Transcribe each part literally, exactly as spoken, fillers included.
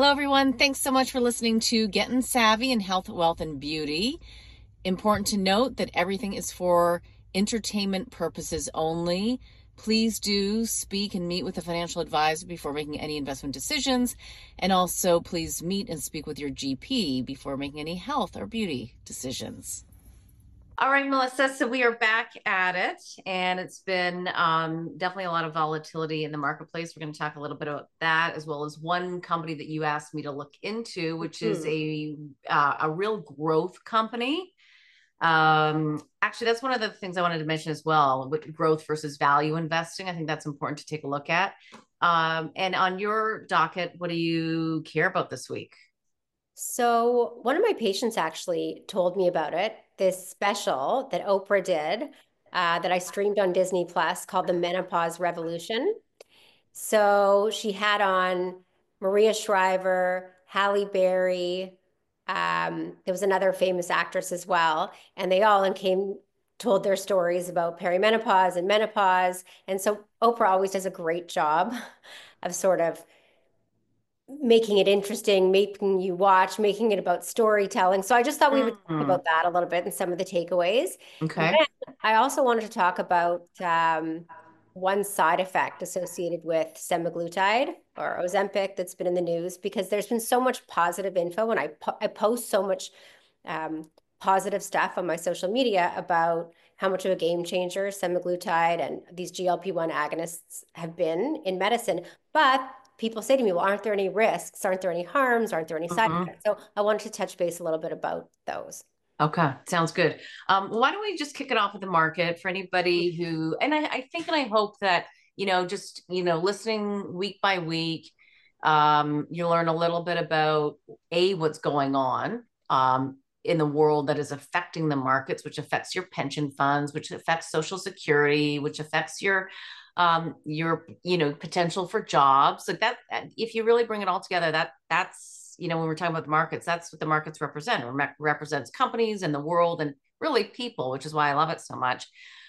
Hello, everyone. Thanks so much for listening to Getting Savvy in Health, Wealth, and Beauty. Important to note that everything is for entertainment purposes only. Please do speak and meet with a financial advisor before making any investment decisions. And also, please meet and speak with your G P before making any health or beauty decisions. All right, Melissa, so we are back at it, and it's been um, definitely a lot of volatility in the marketplace. We're going to talk a little bit about that, as well as one company that you asked me to look into, which mm-hmm. is a uh, a real growth company. Um, actually, that's one of the things I wanted to mention as well, with growth versus value investing. I think that's important to take a look at. Um, and on your docket, what do you care about this week? So one of my patients actually told me about it, this special that Oprah did uh, that I streamed on Disney Plus called The Menopause Revolution. So she had on Maria Shriver, Halle Berry. Um, there was another famous actress as well. And they all came, told their stories about perimenopause and menopause. And so Oprah always does a great job of sort of making it interesting, making you watch, making it about storytelling. So I just thought we would Mm-hmm. talk about that a little bit and some of the takeaways. Okay. Then I also wanted to talk about um, one side effect associated with semaglutide or Ozempic that's been in the news, because there's been so much positive info, and I, po I post so much um, positive stuff on my social media about how much of a game changer semaglutide and these G L P one agonists have been in medicine. But people say to me, well, aren't there any risks? Aren't there any harms? Aren't there any side Mm-hmm. effects? So I wanted to touch base a little bit about those. Okay, sounds good. Um, why don't we just kick it off with the market for anybody who, and I, I think and I hope that, you know, just, you know, listening week by week, um, you learn a little bit about A, what's going on um, in the world that is affecting the markets, which affects your pension funds, which affects Social Security, which affects your um your you know potential for jobs. Like that, if you really bring it all together, that that's you know when we're talking about the markets, that's what the markets represent. It represents companies and the world and really people, which is why I love it so much.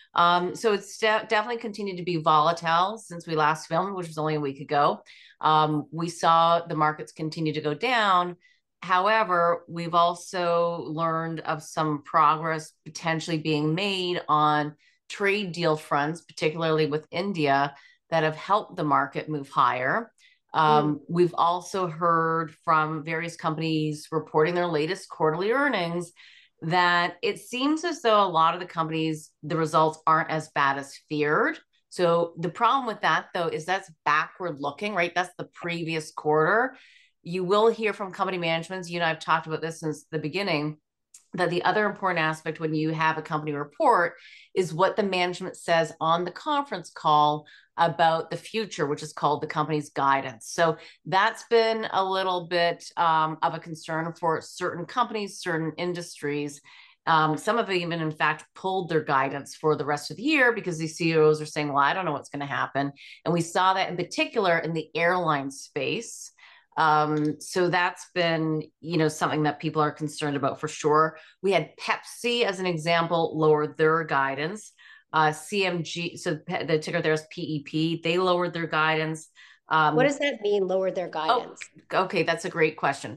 Um so it's de definitely continued to be volatile since we last filmed, which was only a week ago. Um we saw the markets continue to go down. However, we've also learned of some progress potentially being made on trade deal fronts, particularly with India, that have helped the market move higher. Um, mm. We've also heard from various companies reporting their latest quarterly earnings that it seems as though a lot of the companies, the results aren't as bad as feared. So the problem with that, though, is that's backward looking, right? That's the previous quarter. You will hear from company managements. You and I have talked about this since the beginning, that the other important aspect when you have a company report is what the management says on the conference call about the future, which is called the company's guidance. So that's been a little bit um, of a concern for certain companies, certain industries. Um, some of them even, in fact, pulled their guidance for the rest of the year because these C E Os are saying, well, I don't know what's going to happen. And we saw that in particular in the airline space. Um, so that's been, you know, something that people are concerned about for sure. We had Pepsi as an example, lowered their guidance. Uh, C M G, so the ticker there is P E P, they lowered their guidance. Um, what does that mean, lowered their guidance? Oh, okay, that's a great question.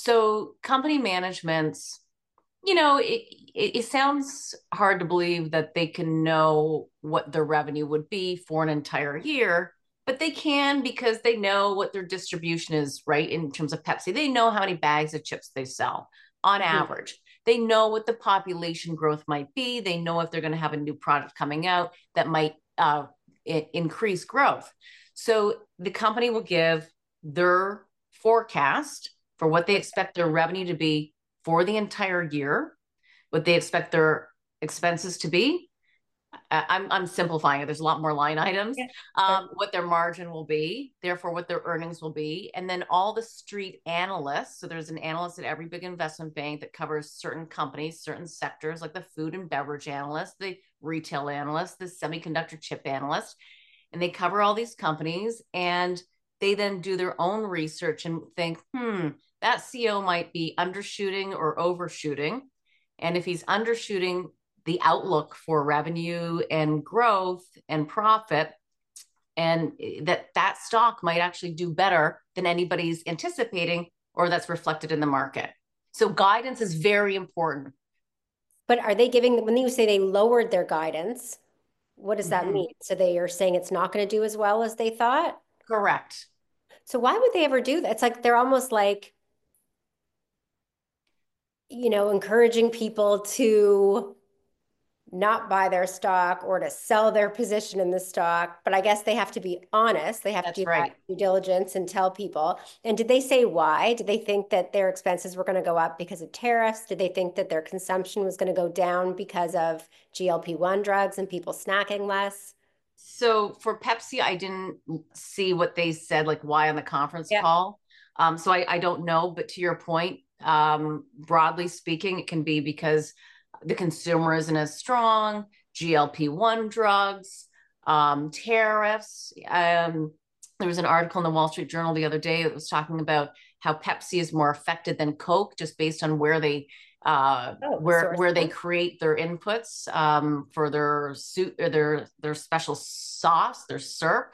So company managements, you know, it, it, it sounds hard to believe that they can know what their revenue would be for an entire year, but they can because they know what their distribution is, right? In terms of Pepsi, they know how many bags of chips they sell on mm-hmm. average. They know what the population growth might be. They know if they're going to have a new product coming out that might uh, increase growth. So the company will give their forecast for what they expect their revenue to be for the entire year, what they expect their expenses to be. I'm, I'm simplifying it. There's a lot more line items. Yeah, sure. um, what their margin will be, therefore what their earnings will be. And then all the street analysts. So there's an analyst at every big investment bank that covers certain companies, certain sectors, like the food and beverage analyst, the retail analyst, the semiconductor chip analyst. And they cover all these companies, and they then do their own research and think, hmm, that C E O might be undershooting or overshooting. And if he's undershooting the outlook for revenue and growth and profit, and that that stock might actually do better than anybody's anticipating, or that's reflected in the market. So guidance is very important. But are they giving, when you say they lowered their guidance, what does that Mm-hmm. mean? So they are saying it's not going to do as well as they thought? Correct. So why would they ever do that? It's like they're almost like, you know, encouraging people to not buy their stock or to sell their position in the stock. But I guess they have to be honest. They have to That's do that right. due diligence and tell people. And did they say why? Did they think that their expenses were going to go up because of tariffs? Did they think that their consumption was going to go down because of G L P one drugs and people snacking less? So for Pepsi, I didn't see what they said, like why on the conference Yeah. call. Um, so I, I don't know, but to your point, um, broadly speaking, it can be because the consumer isn't as strong, G L P one drugs, um, tariffs. Um, there was an article in the Wall Street Journal the other day that was talking about how Pepsi is more affected than Coke just based on where they uh, Oh, the where source. where they create their inputs um, for their suit or their their special sauce, their syrup.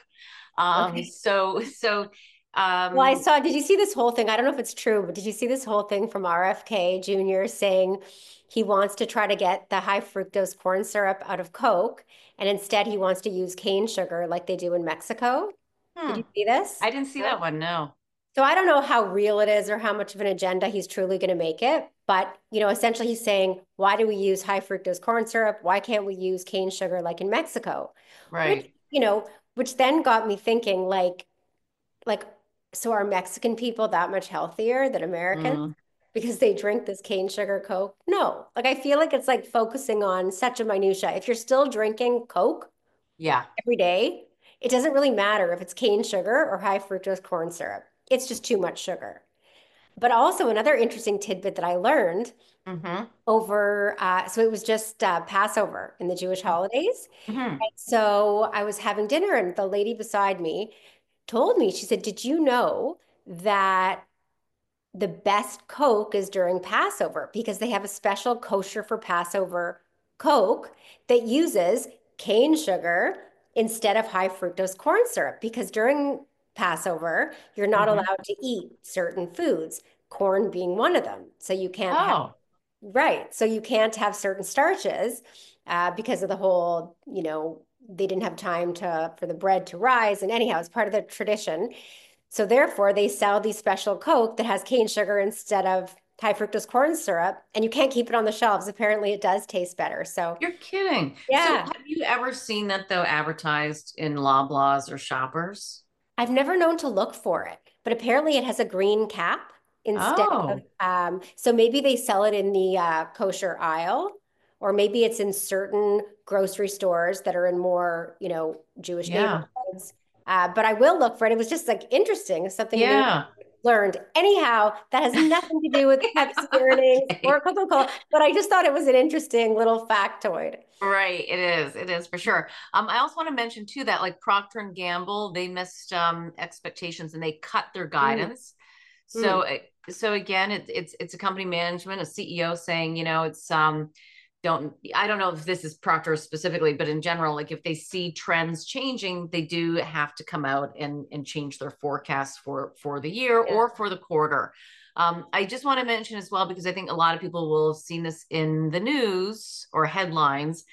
Um, Okay. so so Well, I um, saw, did you see this whole thing? I don't know if it's true, but did you see this whole thing from R F K Junior saying he wants to try to get the high fructose corn syrup out of Coke, and instead he wants to use cane sugar like they do in Mexico? Did hmm, you see this? I didn't see No? that one. No. So I don't know how real it is or how much of an agenda he's truly going to make it, but you know, essentially he's saying, why do we use high fructose corn syrup? Why can't we use cane sugar like in Mexico? Which, Right. you know, which then got me thinking like like, so are Mexican people that much healthier than Americans Mm, because they drink this cane sugar Coke? No. Like, I feel like it's like focusing on such a minutia. If you're still drinking Coke yeah. every day, it doesn't really matter if it's cane sugar or high fructose corn syrup. It's just too much sugar. But also another interesting tidbit that I learned Mm-hmm. over, uh, so it was just uh, Passover in the Jewish holidays. Mm-hmm. So I was having dinner and the lady beside me told me, she said, did you know that the best Coke is during Passover because they have a special kosher for Passover Coke that uses cane sugar instead of high fructose corn syrup? Because during Passover, you're not Mm-hmm. allowed to eat certain foods, corn being one of them. So you can't have, Oh, right. So you can't have certain starches uh, because of the whole, you know, they didn't have time to for the bread to rise. And anyhow, it's part of the tradition. So therefore, they sell these special Coke that has cane sugar instead of high fructose corn syrup, and you can't keep it on the shelves. Apparently, it does taste better. So you're kidding. So yeah, have you ever seen that though advertised in Loblaws or Shoppers? I've never known to look for it, but apparently it has a green cap instead of Oh, um, so maybe they sell it in the uh, kosher aisle, or maybe it's in certain grocery stores that are in more, you know, Jewish yeah. neighborhoods. Uh, but I will look for it. It was just like interesting, something new Yeah. learned. Anyhow, that has nothing to do with Pepsi earnings or Okay. Coca-Cola, but I just thought it was an interesting little factoid. Right, it is. It is for sure. Um, I also want to mention too that like Procter and Gamble, they missed um expectations and they cut their Mm, guidance. So mm, it- so again, it's it's it's a company management, a C E O saying, you know, it's um don't I don't know if this is Procter specifically, but in general, like if they see trends changing, they do have to come out and and change their forecast for for the year yeah. or for the quarter. Um, I just want to mention as well, because I think a lot of people will have seen this in the news or headlines,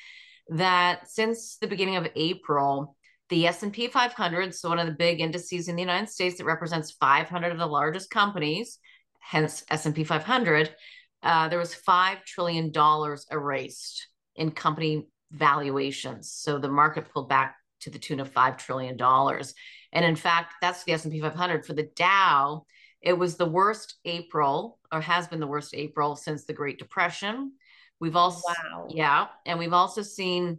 that since the beginning of April, the S and P five hundred, so one of the big indices in the United States that represents five hundred of the largest companies, hence S and P five hundred, uh, there was five trillion dollars erased in company valuations. So the market pulled back to the tune of five trillion dollars. And in fact, that's the S and P five hundred. For the Dow, it was the worst April, or has been the worst April since the Great Depression. We've also, Wow. yeah, and we've also seen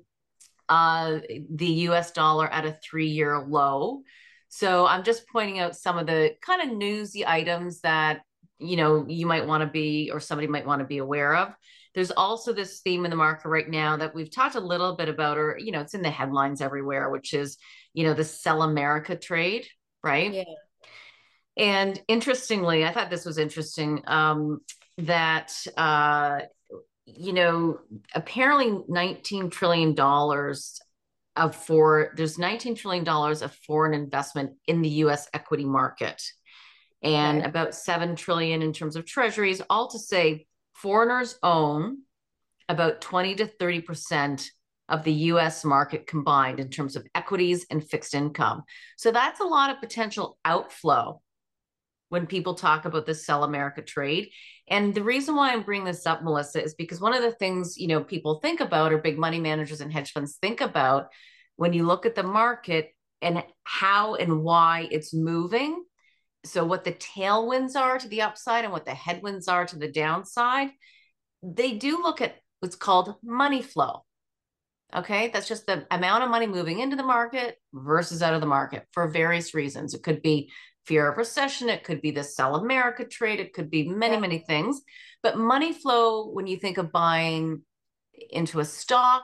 uh, the U S dollar at a three-year low. So I'm just pointing out some of the kind of newsy items that, you know, you might want to be, or somebody might want to be aware of. There's also this theme in the market right now that we've talked a little bit about, or, you know, it's in the headlines everywhere, which is, you know, the Sell America trade, right? Yeah. And interestingly, I thought this was interesting, um, that uh, you know, apparently nineteen trillion dollars of for there's nineteen trillion dollars of foreign investment in the U S equity market, and Okay. about seven trillion in terms of treasuries, all to say foreigners own about twenty to thirty percent of the U S market combined in terms of equities and fixed income. So that's a lot of potential outflow when people talk about the Sell America trade. And the reason why I'm bringing this up, Melissa, is because one of the things, you know, people think about, or big money managers and hedge funds think about, when you look at the market and how and why it's moving, so what the tailwinds are to the upside and what the headwinds are to the downside, they do look at what's called money flow. Okay, that's just the amount of money moving into the market versus out of the market for various reasons. It could be fear of recession, it could be the Sell America trade, it could be many, Yeah. many things. But money flow, when you think of buying into a stock,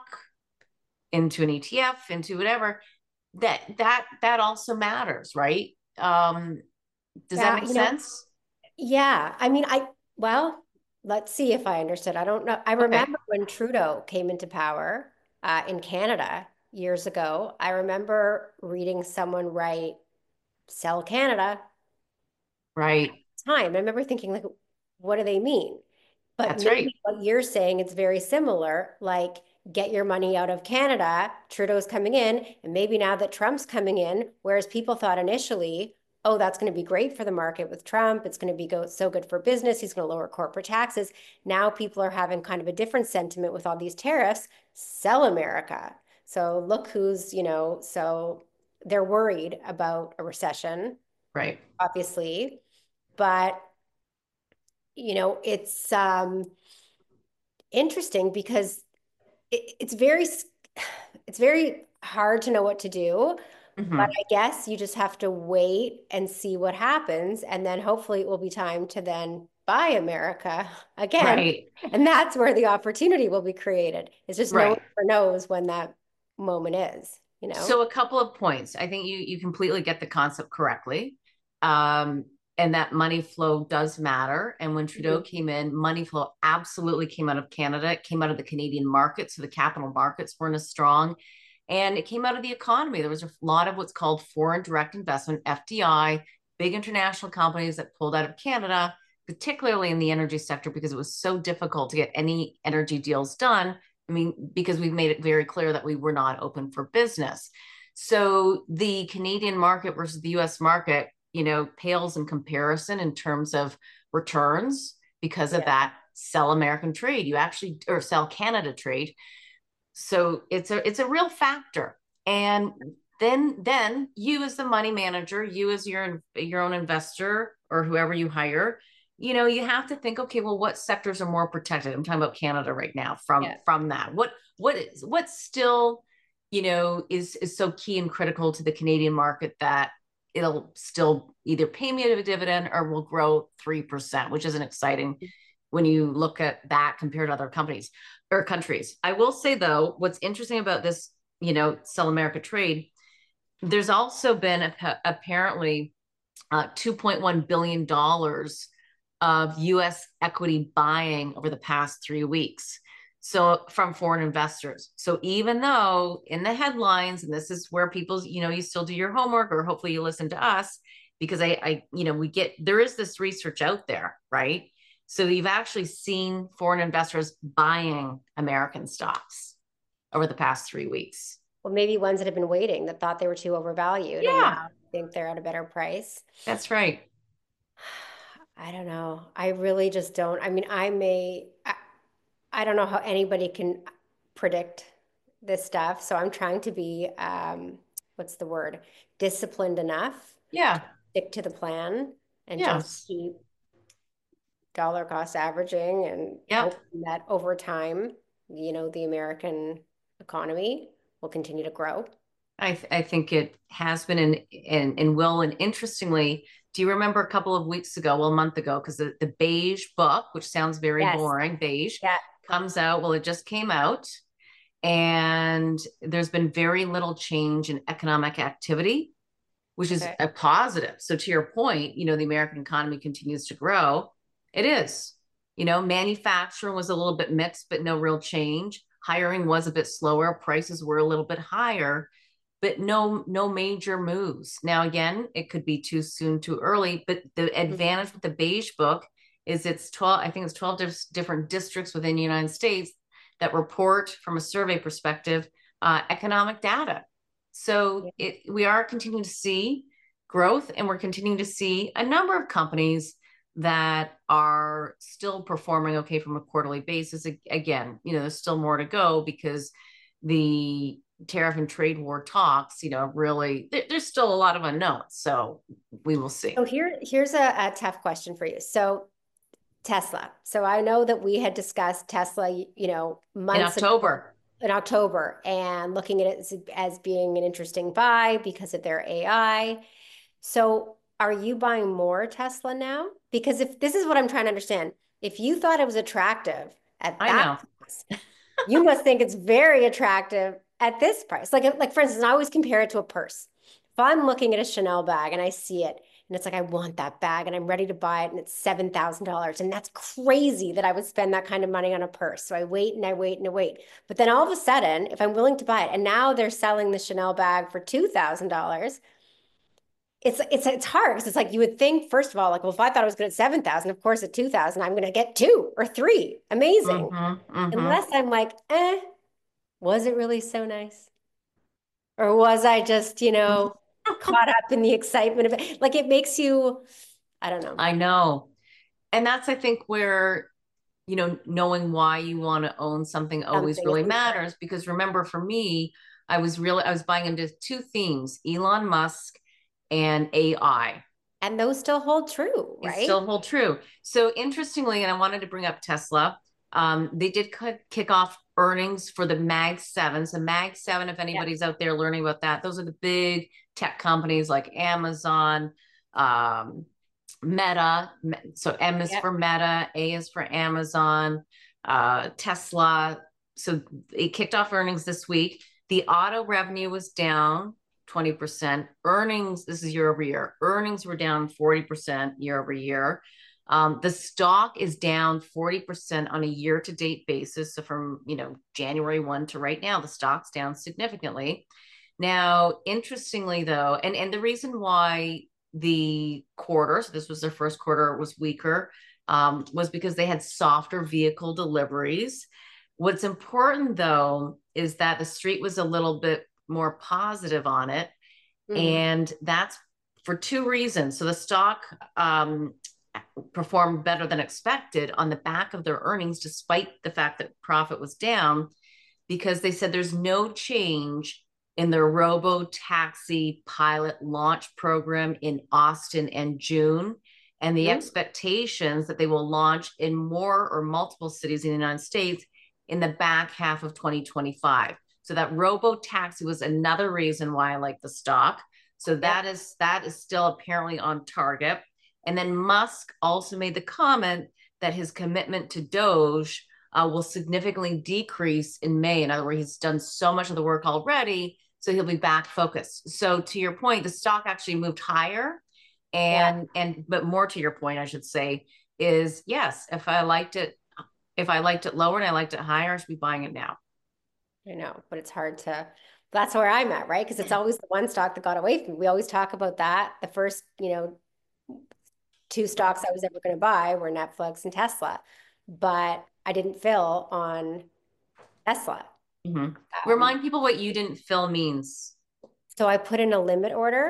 into an E T F, into whatever, that that that also matters, right? Um, does that Yeah, make you know, sense? yeah. I mean, I, well, let's see if I understood. I don't know. I Okay. remember when Trudeau came into power uh, in Canada years ago. I remember reading someone write, "Sell Canada." Right. Time. I remember thinking, like, what do they mean? But That's right. maybe what you're saying, it's very similar, like get your money out of Canada, Trudeau's coming in, and maybe now that Trump's coming in, whereas people thought initially, oh, that's going to be great for the market with Trump, it's going to be go so good for business, he's going to lower corporate taxes. Now people are having kind of a different sentiment with all these tariffs, sell America. So look who's, you know, so they're worried about a recession, Right. obviously, but you know, it's um interesting because it, it's very it's very hard to know what to do, but Hmm. I guess you just have to wait and see what happens, and then hopefully it will be time to then buy America again, Right. and that's where the opportunity will be created. It's just no one Right. ever knows when that moment is, you know? So a couple of points. I think you you completely get the concept correctly. Um, and that money flow does matter. And when Trudeau Mhm. came in, money flow absolutely came out of Canada. It came out of the Canadian market. So the capital markets weren't as strong. And it came out of the economy. There was a lot of what's called foreign direct investment, F D I, big international companies that pulled out of Canada, particularly in the energy sector, because it was so difficult to get any energy deals done. I mean, because we've made it very clear that we were not open for business. So the Canadian market versus the U S market, you know, pales in comparison in terms of returns because of Yeah. that sell American trade. You actually, or sell Canada trade. So it's a it's a real factor. And then then you as the money manager, you as your your own investor or whoever you hire, you know, you have to think, okay, well, what sectors are more protected? I'm talking about Canada right now from Yeah. from that. What what is what still, you know, is is so key and critical to the Canadian market that it'll still either pay me a dividend or will grow three percent, which is an exciting when you look at that compared to other companies or countries. I will say though, what's interesting about this, you know, Sell America trade, there's also been a, apparently uh, two point one billion dollars of U S equity buying over the past three weeks. So from foreign investors. So even though in the headlines, and this is where people, you know, you still do your homework, or hopefully you listen to us, because I, I, you know, we get, there is this research out there, right? So you've actually seen foreign investors buying American stocks over the past three weeks. Well, maybe ones that have been waiting that thought they were too overvalued and Yeah, now think they're at a better price. that's right. I don't know. I really just don't. I mean, I may, I, I don't know how anybody can predict this stuff. So I'm trying to be, um, what's the word? Disciplined enough to Yeah, stick to the plan and just yes. keep dollar cost averaging and Yep. hoping that over time, you know, the American economy will continue to grow. I, th- I think it has been and and and will. And interestingly, do you remember a couple of weeks ago, well, a month ago, because the, the beige book, which sounds very Yes. boring, beige, Yeah. comes out. Well, it just came out, and there's been very little change in economic activity, which is Okay. a positive. So to your point, you know, the American economy continues to grow. It is. You know, manufacturing was a little bit mixed, but no real change. hiring was a bit slower, prices were a little bit higher, but no no major moves. Now again, it could be too soon, too early, but the advantage with the beige book is it's twelve, I think it's twelve different districts within the United States that report from a survey perspective uh, economic data. So it, we are continuing to see growth, and we're continuing to see a number of companies that are still performing okay from a quarterly basis. Again, you know, there's still more to go because the tariff and trade war talks, you know, really, there, there's still a lot of unknowns. So we will see. So here, here's a, a tough question for you. So Tesla. So I know that we had discussed Tesla, you know, months in October. Ago, in October, and looking at it as, as being an interesting buy because of their A I. So are you buying more Tesla now? Because if this is what I'm trying to understand, if you thought it was attractive at I that know. price, you must think it's very attractive at this price. Like, like for instance, I always compare it to a purse. If I'm looking at a Chanel bag and I see it, and it's like, I want that bag and I'm ready to buy it, and it's seven thousand dollars. And that's crazy that I would spend that kind of money on a purse. So I wait and I wait and I wait. But then all of a sudden, if I'm willing to buy it, and now they're selling the Chanel bag for two thousand dollars, it's it's it's hard because it's like you would think, first of all, like, well, if I thought I was good at seven thousand, of course at two thousand, I'm going to get two or three. Amazing. Mm-hmm, mm-hmm. Unless I'm like, eh, was it really so nice? Or was I just, you know, caught up in the excitement of it? Like it makes you, I don't know. I know. And that's, I think, where, you know, knowing why you want to own something always Something really matters. Because remember, for me, I was really, I was buying into two themes, Elon Musk and A I. And those still hold true, right? They still hold true. So interestingly, and I wanted to bring up Tesla, um, they did kick off earnings for the Mag seven. So Mag seven, if anybody's yeah. out there learning about that, those are the big tech companies like Amazon, um, Meta. So M is yep. for Meta, A is for Amazon, uh, Tesla. So it kicked off earnings this week. The auto revenue was down twenty percent. Earnings, this is year over year. Earnings were down forty percent year over year. Um, the stock is down forty percent on a year-to-date basis. So from, you know, January first to right now, the stock's down significantly. Now, interestingly, though, and, and the reason why the quarter, so this was their first quarter, was weaker, um, was because they had softer vehicle deliveries. What's important, though, is that the street was a little bit more positive on it. Mm-hmm. And that's for two reasons. So the stock um, performed better than expected on the back of their earnings, despite the fact that profit was down, because they said there's no change in their robo-taxi pilot launch program in Austin and June, and the mm-hmm. expectations that they will launch in more or multiple cities in the United States in the back half of twenty twenty-five. So that robo-taxi was another reason why I like the stock. So that yep. is that is still apparently on target. And then Musk also made the comment that his commitment to Doge uh, will significantly decrease in May. In other words, he's done so much of the work already, so he'll be back focused. So to your point, the stock actually moved higher. And yeah. and but more to your point, I should say, is yes, if I liked it, if I liked it lower and I liked it higher, I should be buying it now. I know, but it's hard to, that's where I'm at, right? Because it's always the one stock that got away from me. We always talk about that. The first, you know, two stocks I was ever going to buy were Netflix and Tesla, but I didn't fill on Tesla. Mm-hmm. Um, Remind people what you didn't fill means. So I put in a limit order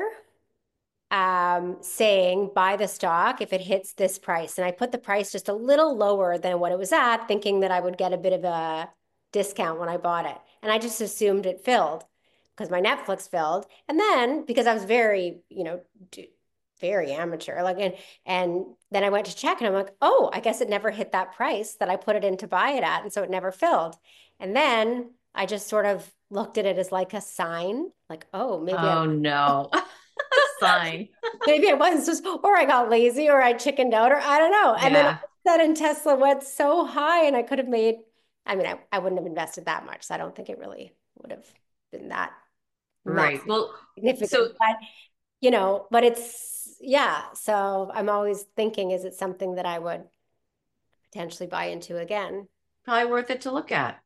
um, saying buy the stock if it hits this price. And I put the price just a little lower than what it was at, thinking that I would get a bit of a discount when I bought it. And I just assumed it filled because my Netflix filled. And then because I was very, you know, very amateur, like, and, and then I went to check and I'm like, oh, I guess it never hit that price that I put it in to buy it at. And so it never filled. And then I just sort of looked at it as like a sign, like, oh, maybe. Oh, I'm no. Sign. Maybe I wasn't just, or I got lazy or I chickened out or I don't know. And yeah. then all of a sudden Tesla went so high and I could have made, I mean, I, I wouldn't have invested that much. So I don't think it really would have been that right. Well, significant. So, but, you know, but it's, yeah. So I'm always thinking, is it something that I would potentially buy into again? Probably worth it to look at.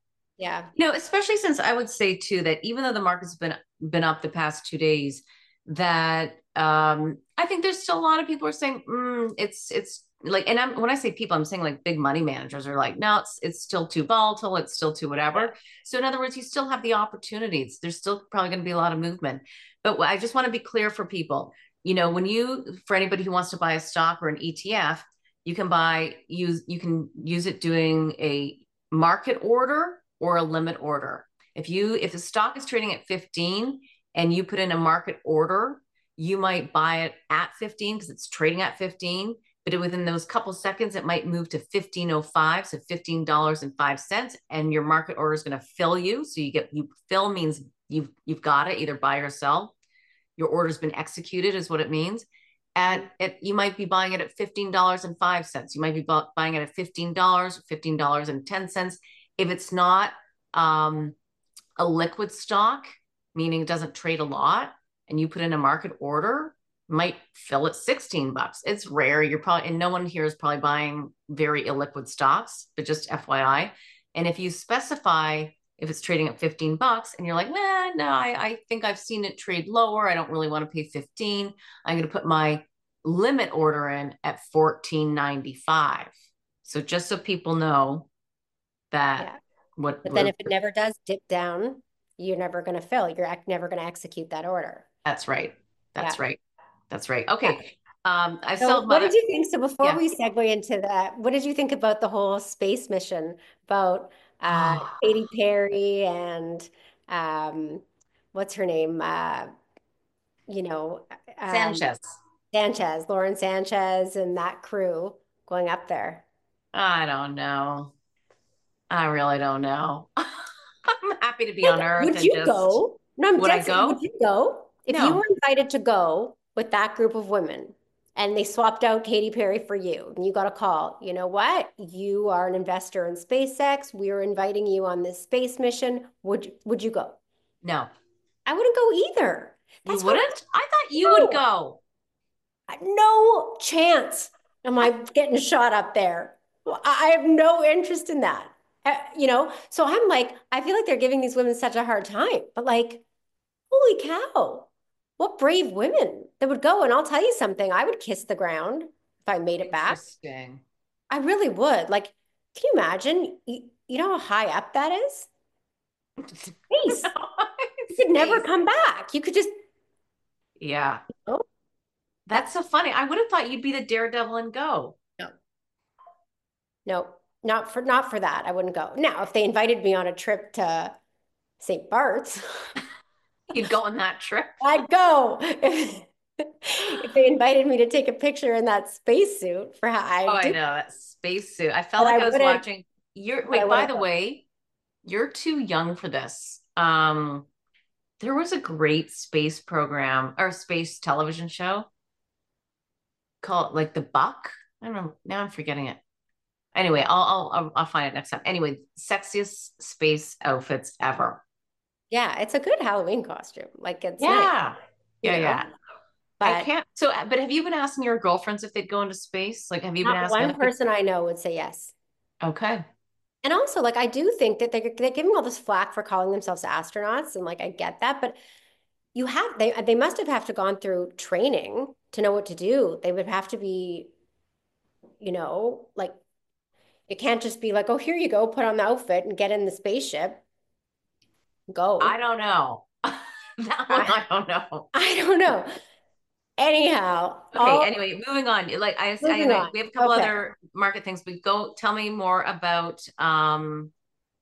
Yeah. You know, especially since I would say too that even though the market's been been up the past two days, that um I think there's still a lot of people are saying mm, it's it's like, and I'm when I say people, I'm saying like big money managers are like, no, it's it's still too volatile, it's still too Yeah. whatever. So in other words, you still have the opportunities. There's still probably going to be a lot of movement. But I just want to be clear for people. You know, when you for anybody who wants to buy a stock or an E T F, you can buy use you can use it doing a market order or a limit order. If you if the stock is trading at fifteen and you put in a market order, you might buy it at fifteen because it's trading at fifteen, but within those couple seconds it might move to fifteen oh five, so fifteen dollars and five cents, and your market order is going to fill you. So you get you fill means you've you've got it, either buy or sell. Your order's been executed is what it means. And it, you might be buying it at fifteen dollars and five cents. You might be buying it at fifteen dollars, fifteen dollars and ten cents. If it's not um, a liquid stock, meaning it doesn't trade a lot, and you put in a market order, might fill at sixteen bucks. It's rare. You're probably, and no one here is probably buying very illiquid stocks, but just F Y I. And if you specify if it's trading at fifteen bucks and you're like, nah, no, I, I think I've seen it trade lower. I don't really want to pay fifteen. I'm going to put my limit order in at fourteen ninety-five. So just so people know that Yeah. what But then we're, if it never does dip down, you're never going to fill. You're never going to execute that order. that's right. Yeah. That's right. That's right. Yeah. Okay. Um, I So still have what other, did you think? So before yeah. we segue into that, what did you think about the whole space mission about uh, Oh, Katy Perry and um, what's her name? Uh, you know, um, Sanchez. Sanchez, Lauren Sanchez, and that crew going up there. I don't know. I really don't know. I'm happy to be Like, on Earth would and you just, go? No, I'm would I dead serious. Would go? you go if you No, were invited to go with that group of women and they swapped out Katy Perry for you and you got a call? You know what? You are an investor in SpaceX. We are inviting you on this space mission. Would would you go? no, I wouldn't go either. you That's what wouldn't? I thought you would no, go. no chance am I getting shot up there. Well, I have no interest in that. Uh, you know, so I'm like, I feel like they're giving these women such a hard time, but like, holy cow, what brave women that would go. And I'll tell you something, I would kiss the ground if I made it back. Interesting. I really would. Like, can you imagine? You, you know how high up that is? Space. You could never Space. come back. You could just, Yeah. oh, That's so funny. I would have thought you'd be the daredevil and go. no, no, not for not for that. I wouldn't go. Now, if they invited me on a trip to Saint Bart's, You'd go on that trip. I'd go. If, if they invited me to take a picture in that spacesuit for how Oh, I I do, know that spacesuit. I felt but I like I was wouldn't, watching. You're but I wait, by wouldn't the go. way, you're too young for this. Um, there was a great space program or space television show called like The Buck. I don't know. Now I'm forgetting it. Anyway, I'll I'll I'll I'll find it next time. Anyway, sexiest space outfits ever. Yeah, it's a good Halloween costume. Like it's nice, Yeah. you Yeah, know, yeah. I but can't. So, but have you been asking your girlfriends if they'd go into space? Like, have you been not asking one other people? person I know would say yes. Okay. And also, like, I do think that they're, they're giving all this flack for calling themselves astronauts, and like, I get that, but you have they they must have have to gone through training to know what to do. They would have to be, you know, like it can't just be like, oh, here you go, put on the outfit and get in the spaceship, I go. don't know. That one I, I don't know. I don't know. Anyhow, Okay, all anyway, moving on. Like I, I moving and I, on. we have a couple Okay. other market things, but go tell me more about um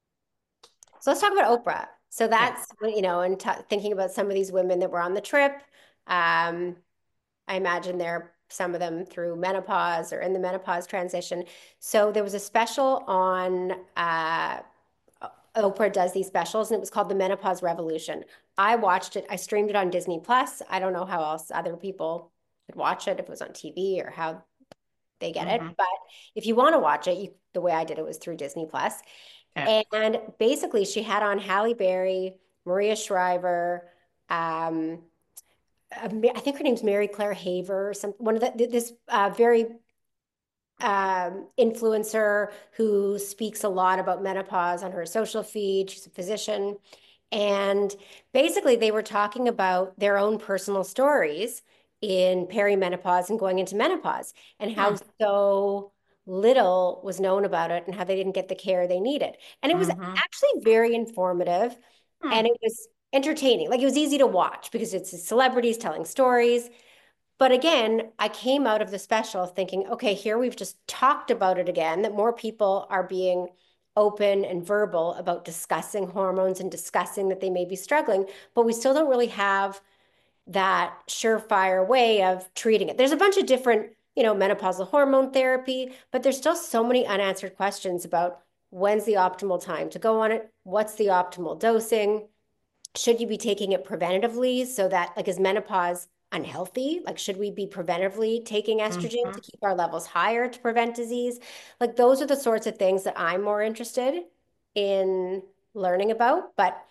So let's talk about Oprah. So okay. that's, you know, and t thinking about some of these women that were on the trip. Um, I imagine they're some of them through menopause or in the menopause transition. So there was a special on uh, Oprah does these specials, and it was called The Menopause Revolution. I watched it. I streamed it on Disney Plus. I don't know how else other people could watch it, if it was on T V or how they get it. Hmm. But if you want to watch it, you, the way I did it was through Disney Plus. Okay. And basically, she had on Halle Berry, Maria Shriver, um, uh, I think her name's Mary Claire Haver, or some one of the this uh, very um, influencer who speaks a lot about menopause on her social feed. She's a physician. And basically, they were talking about their own personal stories in perimenopause and going into menopause and how Hmm. so little was known about it and how they didn't get the care they needed. And it was Mm-hmm. actually very informative Hmm. and it was entertaining. Like it was easy to watch because it's celebrities telling stories. But again, I came out of the special thinking, okay, here we've just talked about it again, that more people are being open and verbal about discussing hormones and discussing that they may be struggling, but we still don't really have that surefire way of treating it. There's a bunch of different, you know, menopausal hormone therapy, but there's still so many unanswered questions about when's the optimal time to go on it, what's the optimal dosing, should you be taking it preventatively so that like is menopause unhealthy? Like should we be preventively taking estrogen Mm-hmm. to keep our levels higher to prevent disease? Like those are the sorts of things that I'm more interested in learning about. But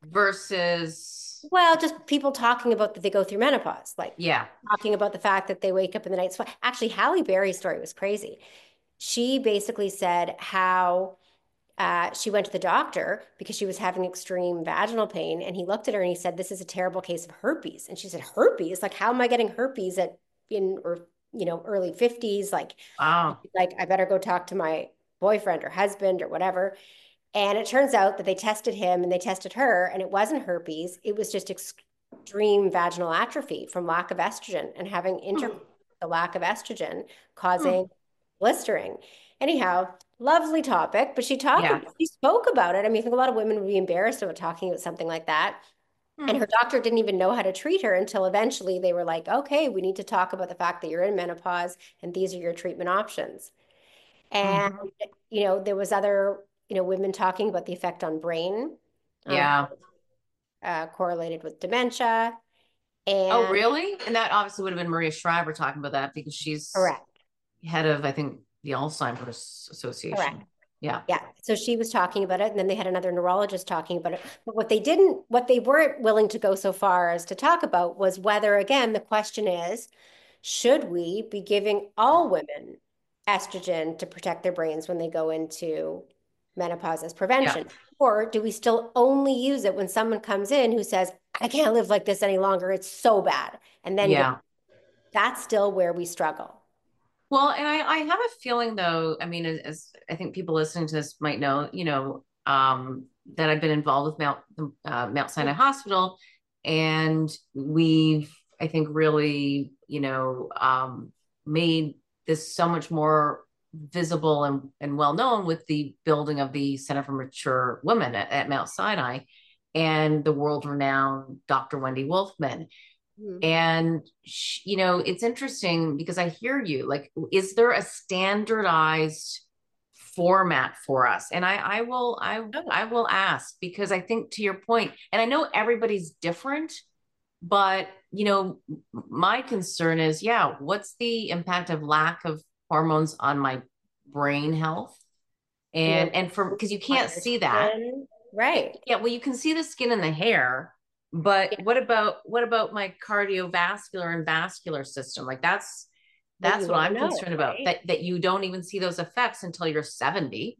Versus, well, just people talking about that they go through menopause, like yeah. talking about the fact that they wake up in the night sweat. Actually, Halle Berry's story was crazy. She basically said how uh, she went to the doctor because she was having extreme vaginal pain. And he looked at her and he said, "This is a terrible case of herpes." And she said, "Herpes? Like, how am I getting herpes at in or you know early fifties? Like, Wow. like I better go talk to my boyfriend or husband or whatever." And it turns out that they tested him and they tested her, and it wasn't herpes. It was just extreme vaginal atrophy from lack of estrogen and having Hmm. intercourse with the lack of estrogen Hmm. causing blistering. Anyhow, lovely topic, but she talked, Yeah. she spoke about it. I mean, I think a lot of women would be embarrassed about talking about something like that. And Hmm. her doctor didn't even know how to treat her until eventually they were like, okay, we need to talk about the fact that you're in menopause and these are your treatment options. And, Mm-hmm. you know, there was other, you know, women talking about the effect on brain, um, Yeah. uh, correlated with dementia. Oh, And really? And that obviously would have been Maria Shriver talking about that because she's correct, head of, I think, the Alzheimer's correct. Association. Yeah. Yeah. So she was talking about it, and then they had another neurologist talking about it. But what they didn't, what they weren't willing to go so far as to talk about was whether, again, the question is, should we be giving all women estrogen to protect their brains when they go into menopause as Yeah. prevention? Or do we still only use it when someone comes in who says, I can't live like this any longer, it's so bad, and then give, Yeah. that's still where we struggle. Well, and I, I have a feeling though, I mean, as, as I think people listening to this might know, you know, um, that I've been involved with Mount, uh, Mount Sinai Hospital, and we've, I think, really, you know, um, made this so much more visible and, and well known with the building of the Center for Mature Women at, at Mount Sinai and the world renowned Doctor Wendy Wolfman. Mhm. And, you know, it's interesting because I hear you like, is there a standardized format for us? And I, I will, I, Oh, I will ask because I think to your point, and I know everybody's different, but, you know, my concern is, yeah, what's the impact of lack of hormones on my brain health? your And, and for, because you on can't your see that. skin, right? Yeah, well, you can see the skin and the hair, but Yeah, what about what about my cardiovascular and vascular system? Like that's but that's you what won't I'm know, concerned about. right? That that you don't even see those effects until you're seventy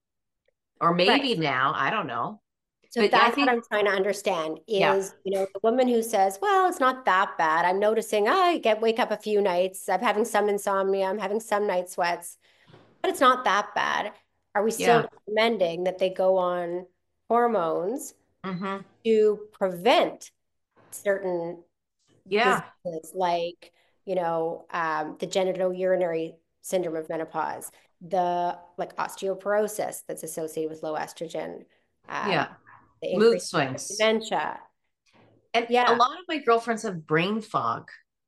or Right. maybe now, I don't know. So But I that's what think I'm trying to understand yeah. is, you know, the woman who says, well, it's not that bad. I'm noticing I get wake up a few nights. I'm having some insomnia. I'm having some night sweats, but it's not that bad. Are we Yeah. still recommending that they go on hormones Hmm. to prevent certain Yeah. diseases like, you know, um, the genitourinary syndrome of menopause, the like osteoporosis that's associated with low estrogen, um, Yeah. the Mood increased risk of swings. dementia. And a Yeah, lot of my girlfriends have brain fog.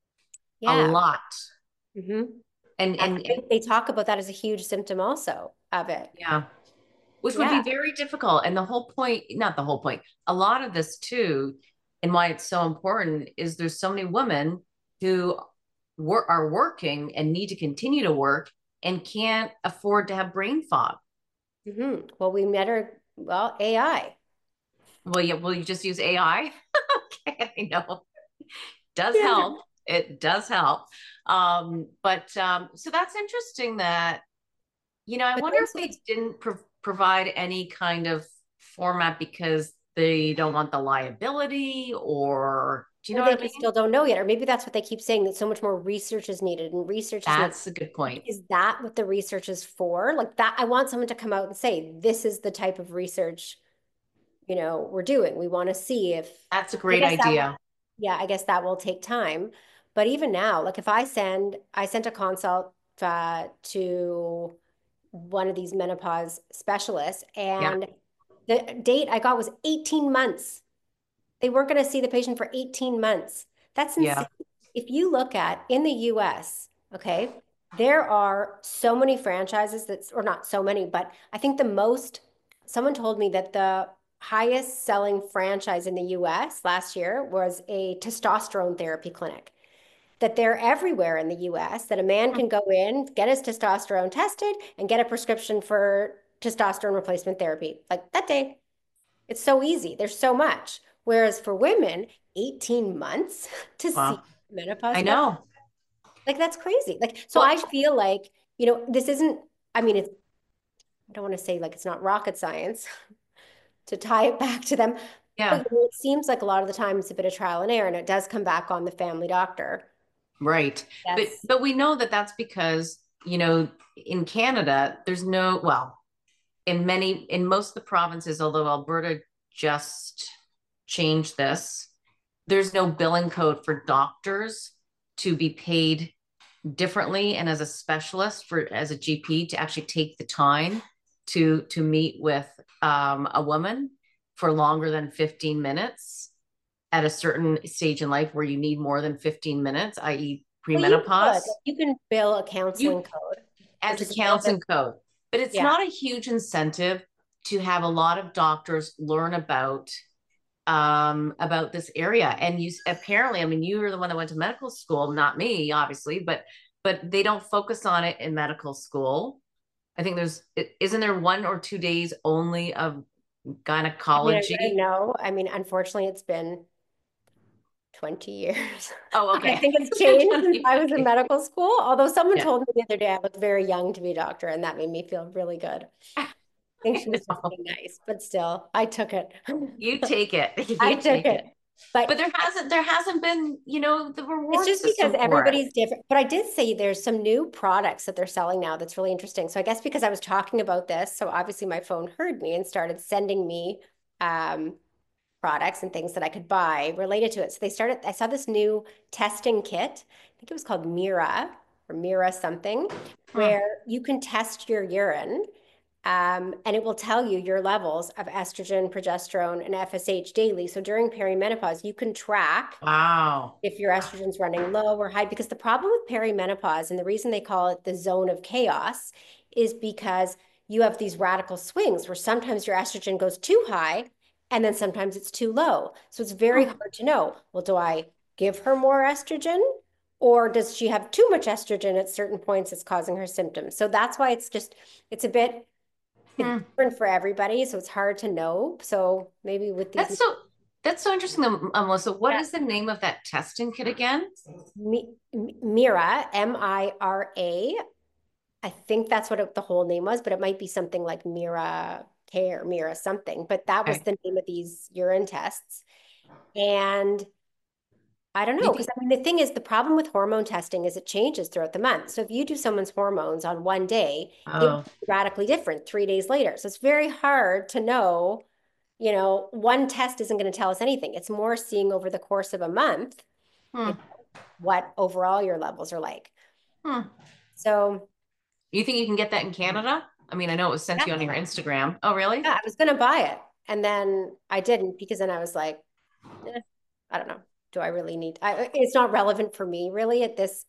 A yeah. lot. hmm And I and, and think they talk about that as a huge symptom also of it. yeah. Which would Yeah. be very difficult. And the whole point, not the whole point, a lot of this too, and why it's so important is there's so many women who wor- are working and need to continue to work and can't afford to have brain fog. hmm Well, we met her, well, A I. Well, yeah, will you just use A I? Okay, I know. Does Yeah. help. it does help. Um, but um, so that's interesting that, you know, I But wonder then, if they didn't pro provide any kind of format because they don't want the liability, or do you or know they what I just mean? still don't know yet, or maybe that's what they keep saying, that so much more research is needed and research is needed. That's a good point. Is that what the research is for? Like that, I want someone to come out and say, this is the type of research, you know, we're doing. We want to see if, That's a I great guess that will, idea. yeah, I guess that will take time. But even now, like if I send, I sent a consult uh, to one of these menopause specialists, Yeah. and the date I got was eighteen months. They weren't going to see the patient for eighteen months. That's insane. Yeah. If you look at in the U S, okay, there are so many franchises that's, or not so many, but I think the most, someone told me that the highest selling franchise in the U S last year was a testosterone therapy clinic. That they're everywhere in the U S, that a man Hmm. can go in, get his testosterone tested, and get a prescription for testosterone replacement therapy like that day. It's so easy. There's so much. Whereas for women, eighteen months to see Well, menopause I special, know. like that's crazy. Like, so I Well, feel like, you know, this isn't, I mean, it's, I don't want to say like it's not rocket science to tie it back to them, but yeah, you know, it seems like a lot of the time it's a bit of trial and error, and it does come back on the family doctor. right. But Yes. but we know that that's because, you know, in Canada, there's no, well, in many, in most of the provinces, although Alberta just changed this, there's no billing code for doctors to be paid differently and as a specialist for as a G P to actually take the time to to meet with um, a woman for longer than fifteen minutes at a certain stage in life where you need more than fifteen minutes, i e Well, you could, premenopause. like, you can bill a You counseling code, as which a is a little bit, counseling code, but it's yeah. not a huge incentive to have a lot of doctors learn about um about this area. And you apparently, I mean, you were the one that went to medical school, not me, obviously, but but they don't focus on it in medical school. I think there's, isn't there one or two days only of I mean, I wouldn't gynecology? know. I mean, unfortunately, it's been twenty years. Oh, I okay. think it's changed since I was in Okay. medical school. Although someone Yeah. told me the other day I looked very young to be a doctor, and that made me feel really good. I think I she was just know. being nice, but still, I took it. You take it. I You took take it. it. But But there hasn't there hasn't been, you know, the it's reward just because system for it. everybody's different. But I did say there's some new products that they're selling now that's really interesting. So I guess because I was talking about this, so obviously my phone heard me and started sending me um, products and things that I could buy related to it. So they started, I saw this new testing kit. I think it was called Mira or Mira something, Hmm. where you can test your urine, um, and it will tell you your levels of estrogen, progesterone, and F S H daily. So during perimenopause, you can track Wow. if your estrogen's running low or high, because the problem with perimenopause, and the reason they call it the zone of chaos, is because you have these radical swings where sometimes your estrogen goes too high and then sometimes it's too low. So it's very Hmm. hard to know, well, do I give her more estrogen, or does she have too much estrogen at certain points that's causing her symptoms? So that's why it's just, it's a bit, it's Hmm. different for everybody. So it's hard to know. So maybe with these, That's so that's so interesting, though, uh, Melissa. What yeah, is the name of that testing kit again? Mi- Mira, M I R A. I think that's what it, the whole name was, but it might be something like Mira Care, Mira something. But that was Okay. the name of these urine tests. And I don't Do you know, because think? I mean, the thing is, the problem with hormone testing is it changes throughout the month. So if you do someone's hormones on one day, it will Oh. be radically different three days later. So it's very hard to know, you know, one test isn't going to tell us anything. It's more seeing over the course of a month, you Hmm. know, what overall your levels are like. Hmm. So You think you can get that in Canada? I mean, I know it was sent to yeah, you on your Instagram. Oh, really? yeah, I was gonna buy it, and then I didn't because then I was like, eh, I don't know. Do I really need? I, it's not relevant for me really at this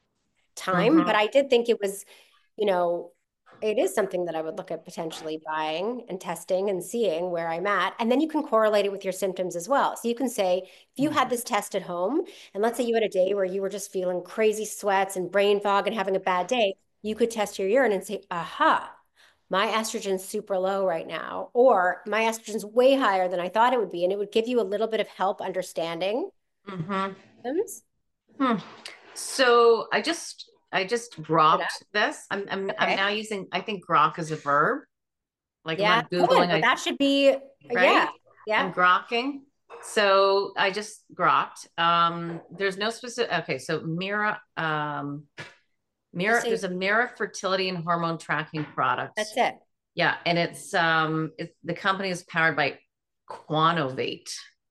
time, but Mm-hmm. I did think it was, you know, it is something that I would look at potentially buying and testing and seeing where I'm at. And then you can correlate it with your symptoms as well. So you can say, if you had this test at home, and let's say you had a day where you were just feeling crazy sweats and brain fog and having a bad day, you could test your urine and say, aha, my estrogen's super low right now, or my estrogen's way higher than I thought it would be. And it would give you a little bit of help understanding Mm-hmm. symptoms. Hmm. So I just I just Look it up. grokked this. I'm I'm I'm Okay. now using, I think grok is a verb. Like if Yeah, I'm good. Googling, Well, I that should be, yeah, right? yeah. I'm grokking. So I just grokked. Um, there's no specific, okay, so Mira, um, Just Mira, say there's a Mira fertility and hormone tracking product. that's it. Yeah, and it's um it's the company is powered by Quanovate.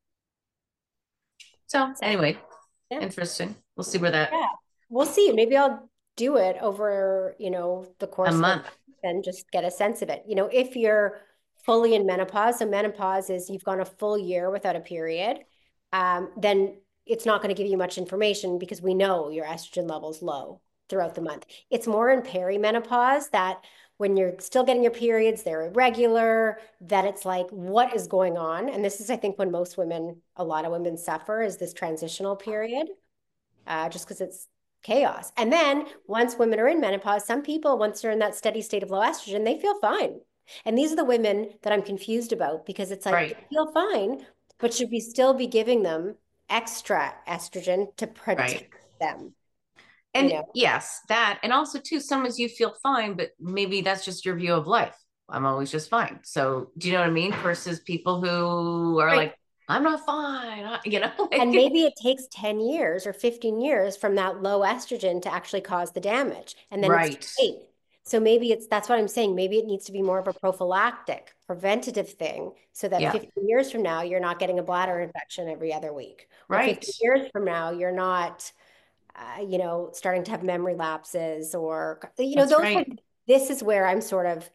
So Sounds, anyway, yeah. interesting. We'll see where that Yeah. We'll see. Maybe I'll do it over, you know, the a course of a month month. and just get a sense of it. You know, if you're fully in menopause, so menopause is you've gone a full year without a period, um, then it's not going to give you much information because we know your estrogen level's low throughout the month. It's more in perimenopause that when you're still getting your periods, they're irregular, that it's like, what is going on? And this is, I think, when most women, a lot of women suffer is this transitional period, uh, just because it's chaos. And then once women are in menopause, some people, once they're in that steady state of low estrogen, they feel fine. And these are the women that I'm confused about because it's like Right, they feel fine, but should we still be giving them extra estrogen to protect right. them? You And know, yes, that, and also too, sometimes you feel fine, but maybe that's just your view of life. I'm always just fine. So do you know what I mean? Versus people who are right. like, I'm not fine, I- you know, And like, maybe it takes ten years or fifteen years from that low estrogen to actually cause the damage. And then it's too right. late. So maybe it's that's what I'm saying. Maybe it needs to be more of a prophylactic, preventative thing so that Yeah, fifteen years from now, you're not getting a bladder infection every other week. Or right. fifteen years from now, you're not, uh, you know, starting to have memory lapses or, you know, That's those are, right. this is where I'm sort of,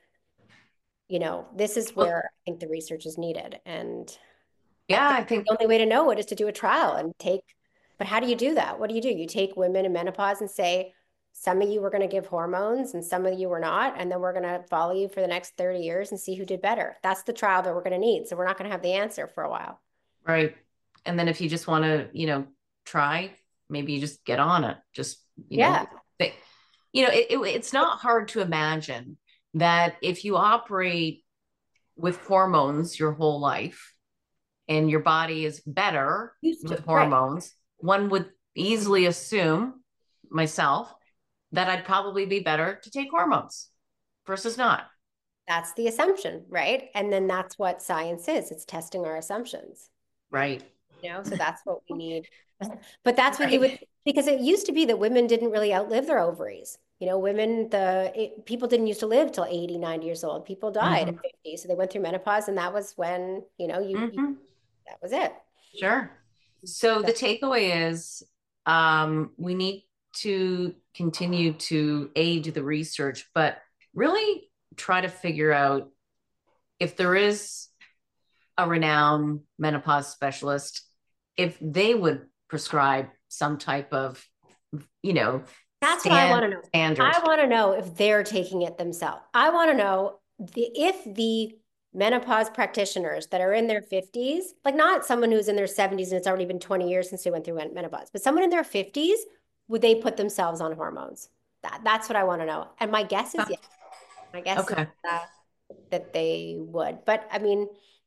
you know, this is Well, where I think the research is needed. And I yeah, think I think the only way to know it is to do a trial and take, but how do you do that? What do you do? You take women in menopause and say, some of you were going to give hormones and some of you were not, and then we're going to follow you for the next thirty years and see who did better. That's the trial that we're going to need. So we're not going to have the answer for a while. right. And then if you just want to, you know, try, maybe you just get on it. Just, you know, Yeah. but, you know, it, it, it's not hard to imagine that if you operate with hormones your whole life and your body is better Used to. with Right. hormones, one would easily assume, myself, that I'd probably be better to take hormones versus not. That's the assumption, right? And then that's what science is. It's testing our assumptions. Right. You know, so that's what we need. But that's what it would, Right. because it used to be that women didn't really outlive their ovaries. You know, women, the it, people didn't used to live till eighty, ninety years old. People died at Mm-hmm. fifty. So they went through menopause and that was when, you know, you, you Mm-hmm. that was it. Sure. So So, the takeaway is um, we need to continue to aid the research, but really try to figure out if there is a renowned menopause specialist, if they would prescribe some type of, you know, that's what I stand want to know. standard. I want to know if they're taking it themselves. I want to know the if the menopause practitioners that are in their fifties, like not someone who's in their seventies and it's already been twenty years since they went through menopause, but someone in their fifties, would they put themselves on hormones? That, that's what I want to know. And my guess is yes. My guess is Okay. uh, that they would. But I mean,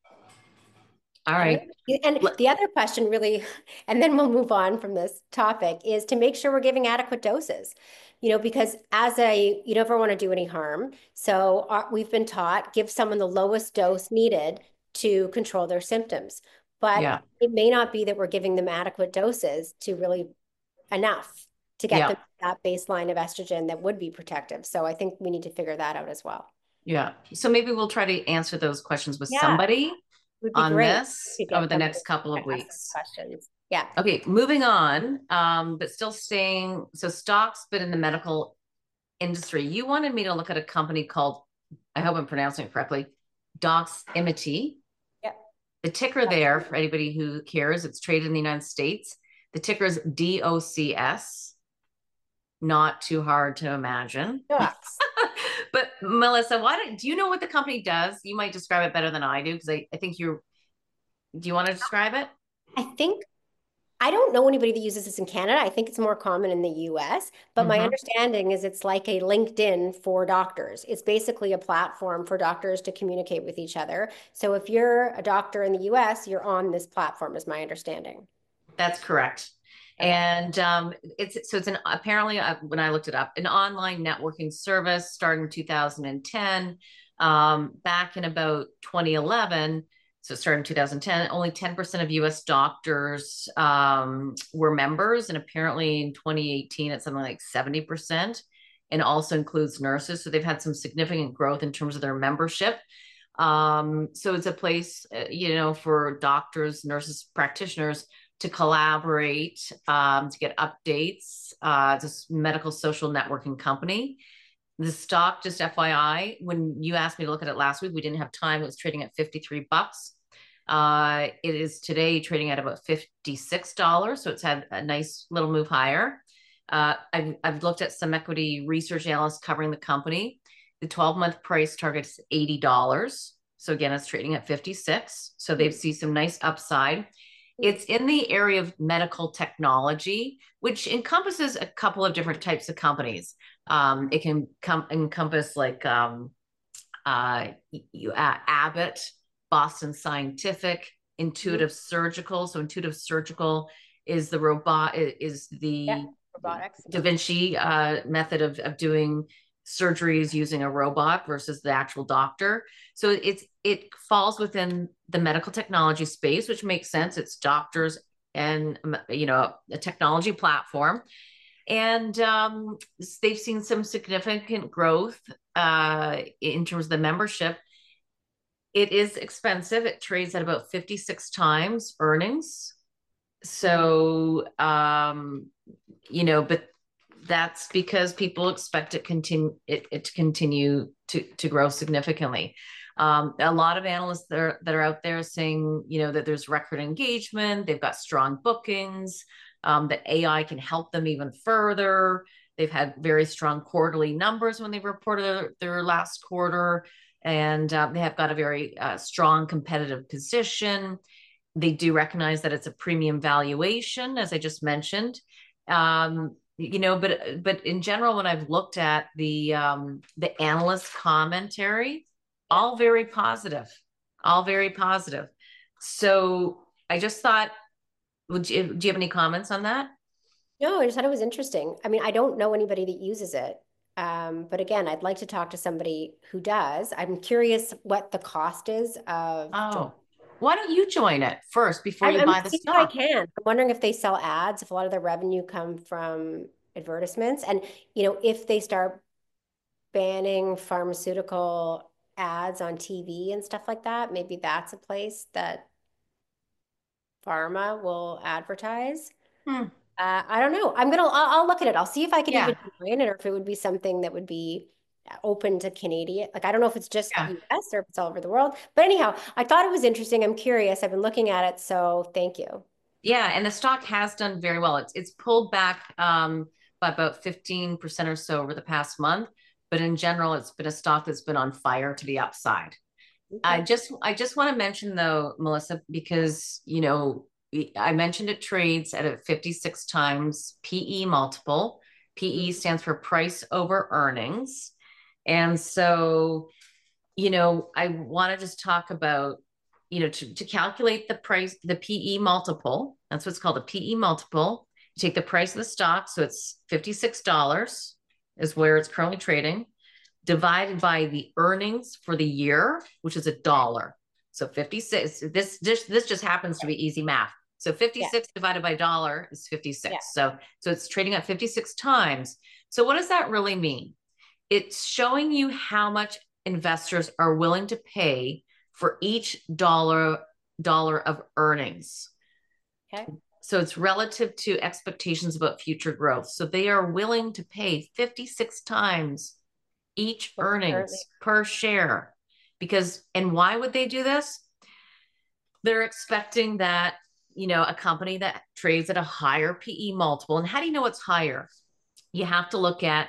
All I don't right. know. And the other question really, and then we'll move on from this topic, is to make sure we're giving adequate doses. You know, because as a, you never want to do any harm. So our, we've been taught, give someone the lowest dose needed to control their symptoms. But Yeah. it may not be that we're giving them adequate doses to really enough to get Yeah. them that baseline of estrogen that would be protective. So I think we need to figure that out as well. Yeah. So maybe we'll try to answer those questions with Yeah, somebody would be on great this to over get the somebody next couple to of ask those weeks. questions. Yeah. Okay, moving on, um, but still staying. So stocks, but in the medical industry. You wanted me to look at a company called, I hope I'm pronouncing it correctly, Doximity. Yep. The ticker there, for anybody who cares, it's traded in the United States. The ticker is D O C S. Not too hard to imagine. Docs. But Melissa, why don't, do you know what the company does? You might describe it better than I do because I, I think you're, do you want to describe it? I think I don't know anybody that uses this in Canada. I think it's more common in the U S, but my Mm-hmm. understanding is it's like a LinkedIn for doctors. It's basically a platform for doctors to communicate with each other. So if you're a doctor in the U S, you're on this platform, is my understanding. That's correct. Okay. And um, it's so it's an apparently uh, when I looked it up, an online networking service started in two thousand ten. Um, back in about twenty eleven, so it started in two thousand ten. Only ten percent of U S doctors um, were members, and apparently in twenty eighteen, it's something like seventy percent, and also includes nurses. So they've had some significant growth in terms of their membership. Um, so it's a place, uh, you know, for doctors, nurses, practitioners to collaborate, um, to get updates. Uh, it's a medical social networking company. The stock, just F Y I, when you asked me to look at it last week, we didn't have time. It was trading at fifty-three bucks. Uh, it is today trading at about fifty-six dollars. So it's had a nice little move higher. Uh, I've, I've looked at some equity research analysts covering the company. The twelve month price target is eighty dollars. So again, it's trading at fifty-six. So they see some nice upside. It's in the area of medical technology, which encompasses a couple of different types of companies. Um, it can com- encompass like um, uh, you, uh, Abbott, Boston Scientific, Intuitive mm-hmm. Surgical. So Intuitive Surgical is the robot is the yeah, robotics Da Vinci uh, method of, of doing surgeries using a robot versus the actual doctor. So it's it falls within the medical technology space, which makes sense. It's doctors and, you know, a technology platform. And um, they've seen some significant growth uh, in terms of the membership. It is expensive. It trades at about fifty-six times earnings. So, um, you know, but that's because people expect it continue it, it to continue to to grow significantly. Um, a lot of analysts that are, that are out there saying, you know, that there's record engagement, they've got strong bookings, um, that A I can help them even further. They've had very strong quarterly numbers when they reported their, their last quarter, and uh, they have got a very uh, strong competitive position. They do recognize that it's a premium valuation, as I just mentioned. Um, you know, but but in general, when I've looked at the um, the analyst commentary, all very positive, all very positive. So I just thought, would you, do you have any comments on that? No, I just thought it was interesting. I mean, I don't know anybody that uses it. Um, but again, I'd like to talk to somebody who does. I'm curious what the cost is of. Oh, why don't you join it first before I'm, you I'm buy the seeing stock? if I can. I'm wondering if they sell ads, if a lot of their revenue come from advertisements, and you know, if they start banning pharmaceutical ads on T V and stuff like that, maybe that's a place that pharma will advertise. Hmm. Uh, I don't know. I'm gonna. I'll, I'll look at it. I'll see if I could Yeah. even join it, or if it would be something that would be open to Canadian. Like, I don't know if it's just Yeah. U S or if it's all over the world. But anyhow, I thought it was interesting. I'm curious. I've been looking at it, so thank you. Yeah, and the stock has done very well. It's it's pulled back um, by about fifteen percent or so over the past month, but in general, it's been a stock that's been on fire to the upside. Okay. I just I just want to mention though, Melissa, because you know I mentioned it trades at a fifty-six times P E multiple. P E stands for price over earnings. And so, you know, I want to just talk about, you know, to, to calculate the price, the P E multiple, that's what's called a P E multiple. You take the price of the stock, so it's fifty-six dollars is where it's currently trading, divided by the earnings for the year, which is a dollar. So fifty-six, this, this, this just happens to be easy math. So fifty-six yeah. divided by dollar is fifty-six. Yeah. So, so it's trading at fifty-six times. So what does that really mean? It's showing you how much investors are willing to pay for each dollar dollar of earnings. Okay. So it's relative to expectations about future growth. So they are willing to pay fifty-six times each well, earnings currently. per share. Because, and why would they do this? They're expecting that, you know, a company that trades at a higher P E multiple. And how do you know it's higher? You have to look at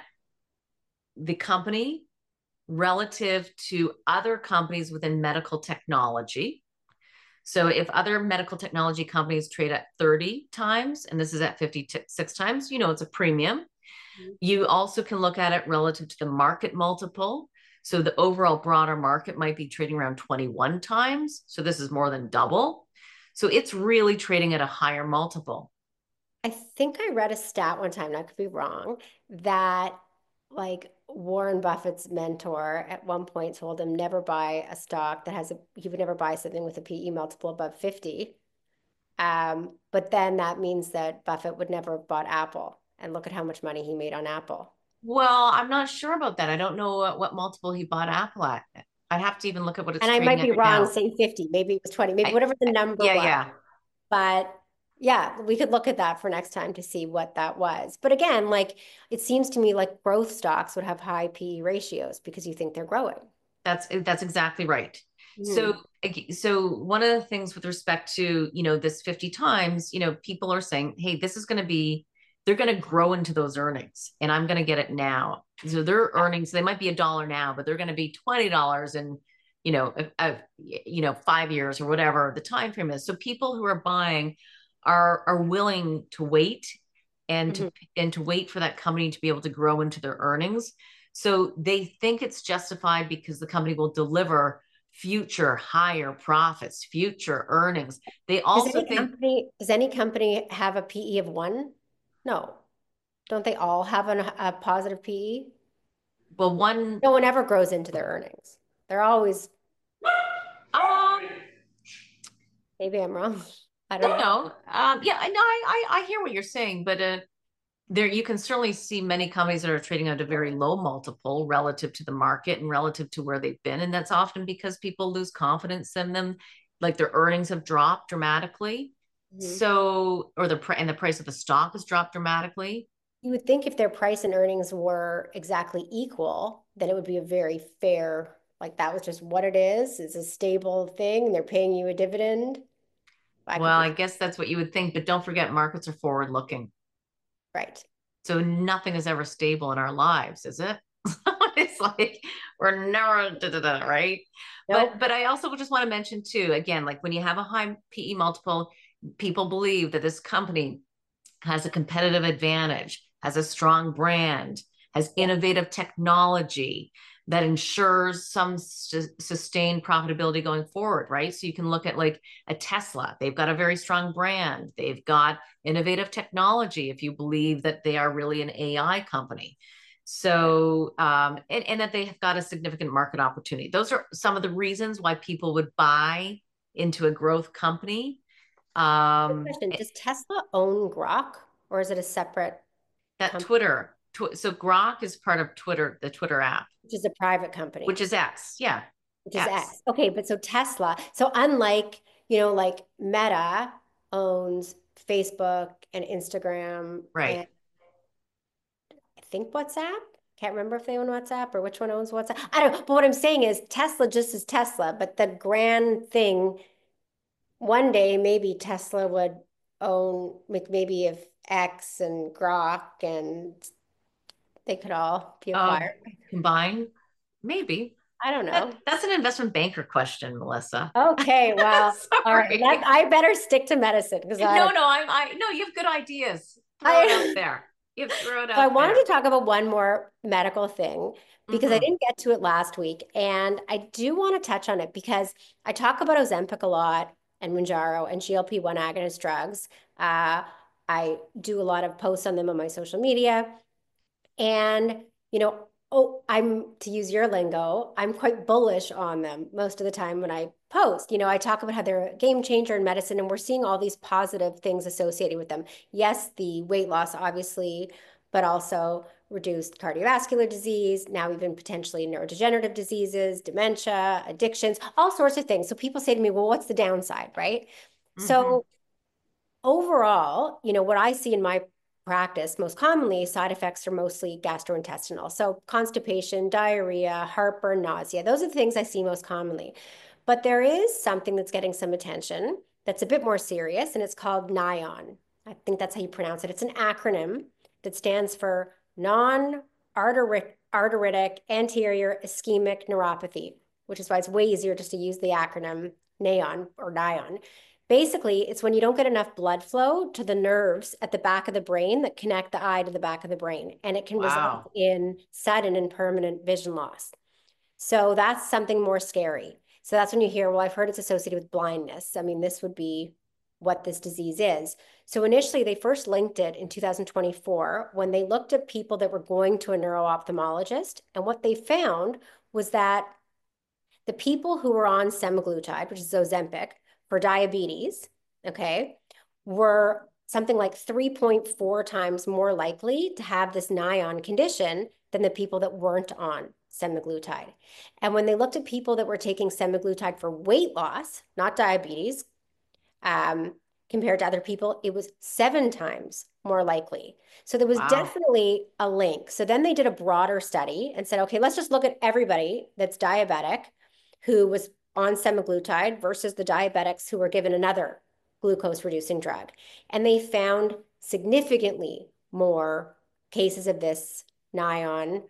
the company relative to other companies within medical technology. So if other medical technology companies trade at thirty times, and this is at fifty-six times, you know, it's a premium. Mm-hmm. You also can look at it relative to the market multiple. So the overall broader market might be trading around twenty-one times. So this is more than double. So it's really trading at a higher multiple. I think I read a stat one time, and I could be wrong, that like Warren Buffett's mentor at one point told him never buy a stock that has a, he would never buy something with a P E multiple above fifty. Um, but then that means that Buffett would never have bought Apple. And look at how much money he made on Apple. Well, I'm not sure about that. I don't know what, what multiple he bought Apple at. I'd have to even look at what it's And I trading might at be right wrong now. saying fifty, maybe it was twenty, maybe I, whatever the I number yeah, was. yeah. But yeah, we could look at that for next time to see what that was. But again, like it seems to me like growth stocks would have high P E ratios because you think they're growing. That's that's exactly right. So Mhm. so one of the things with respect to, you know, this fifty times, you know, people are saying, hey, this is going to be, they're going to grow into those earnings and I'm going to get it now. So their earnings, they might be a dollar now, but they're going to be twenty dollars in, you know, a, a, you know, five years or whatever the time frame is. So people who are buying are are willing to wait and to Mhm. and to wait for that company to be able to grow into their earnings. So they think it's justified because the company will deliver future higher profits, future earnings. They Does also any think, company, does any company have a P E of one? No. Don't they all have an, a positive P E? well, one, No one ever grows into their earnings. They're always, um, maybe I'm wrong. I don't no, know. no, um, yeah, I know, I, I, I hear what you're saying, but uh, there you can certainly see many companies that are trading at a very low multiple relative to the market and relative to where they've been, and that's often because people lose confidence in them, like their earnings have dropped dramatically. Mhm. So, or the and the price of the stock has dropped dramatically. You would think if their price and earnings were exactly equal, then it would be a very fair, like that was just what it is. It's a stable thing and they're paying you a dividend. I could Well, be I guess that's what you would think, but don't forget markets are forward looking. right. So nothing is ever stable in our lives, is it? It's like we're never da, da, da, right. But Nope. but I also just want to mention too, again, like when you have a high P E multiple, people believe that this company has a competitive advantage, has a strong brand, has Yeah. innovative technology that ensures some su- sustained profitability going forward, right? So you can look at like a Tesla. They've got a very strong brand. They've got innovative technology if you believe that they are really an A I company. So, um, and, and that they have got a significant market opportunity. Those are some of the reasons why people would buy into a growth company. Good Um, question. Does Tesla own Grok or is it a separate that company, Twitter, tw- so Grok is part of Twitter, the Twitter app, which is a private company, which is X. Yeah, which is X. X? Okay, but so Tesla, so unlike, you know, like Meta owns Facebook and Instagram Right. and I think WhatsApp. Can't remember if they own WhatsApp or which one owns WhatsApp. I don't know. But what I'm saying is Tesla just is Tesla, but the grand thing, one day maybe Tesla would own like maybe if X and Grok and they could all be Uh, acquired. combine, maybe. I don't That know. that's an investment banker question, Melissa. Okay, well, all right. That Sorry. I better stick to medicine because I No, don't. no, I, I, no, you have good ideas. Throw it out I there. You throw it So I out wanted to there. talk about one more medical thing because I Hmm. didn't get to it last week. And I do want to touch on it because I talk about Ozempic a lot and Mounjaro and G L P one agonist drugs. Uh, I do a lot of posts on them on my social media. And, you know, oh, I'm, to use your lingo, I'm quite bullish on them most of the time when I post. You know, I talk about how they're a game changer in medicine and we're seeing all these positive things associated with them. Yes, the weight loss, obviously, but also reduced cardiovascular disease, now even potentially neurodegenerative diseases, dementia, addictions, all sorts of things. So people say to me, well, what's the downside, right? Hmm. So overall, you know, what I see in my practice, most commonly, side effects are mostly gastrointestinal. So constipation, diarrhea, heartburn, nausea, those are the things I see most commonly. But there is something that's getting some attention that's a bit more serious, and it's called NION. I think that's how you pronounce it. It's an acronym that stands for non-arteritic arteritic anterior ischemic neuropathy, which is why it's way easier just to use the acronym NAION or NION. Basically, it's when you don't get enough blood flow to the nerves at the back of the brain that connect the eye to the back of the brain, and it can result Wow. in sudden and permanent vision loss. So that's something more scary. So that's when you hear, well, I've heard it's associated with blindness. I mean, this would be what this disease is. So initially, they first linked it in two thousand twenty-four when they looked at people that were going to a neuro-ophthalmologist. And what they found was that the people who were on semaglutide, which is Ozempic, for diabetes, okay, were something like three point four times more likely to have this Nion condition than the people that weren't on semaglutide. And when they looked at people that were taking semaglutide for weight loss, not diabetes, um, compared to other people, it was seven times more likely. So there was Wow. definitely a link. So then they did a broader study and said, okay, let's just look at everybody that's diabetic who was on semaglutide versus the diabetics who were given another glucose reducing drug. And they found significantly more cases of this Nion